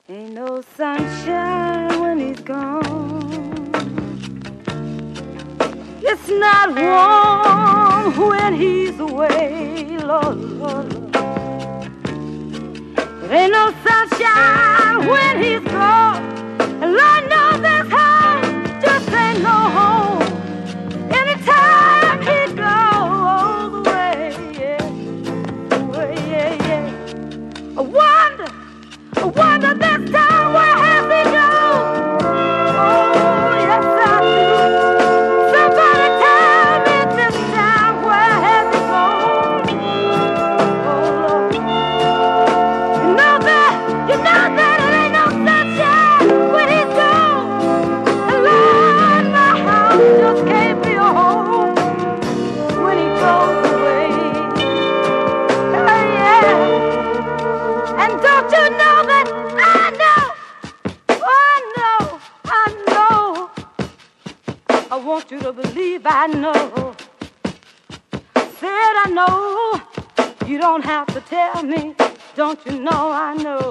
Ain't no sunshine when he's gone. It's not warm when he's away, Lord, Lord, Lord. It ain't no sunshine when he's gone. And Lord knows this home just ain't no home. Anytime he goes away, yeah, away, yeah, yeah. I wonder this time where has he gone? Oh, yes I do. Somebody tell me this time where has he gone? Oh Lord, you know that it ain't no sunshine when he's gone. And Lord, my house just can't be a home when he goes away. Oh yeah, and don't you know that I know, oh I know, I want you to believe I know. Said I know, you don't have to tell me, don't you know I know.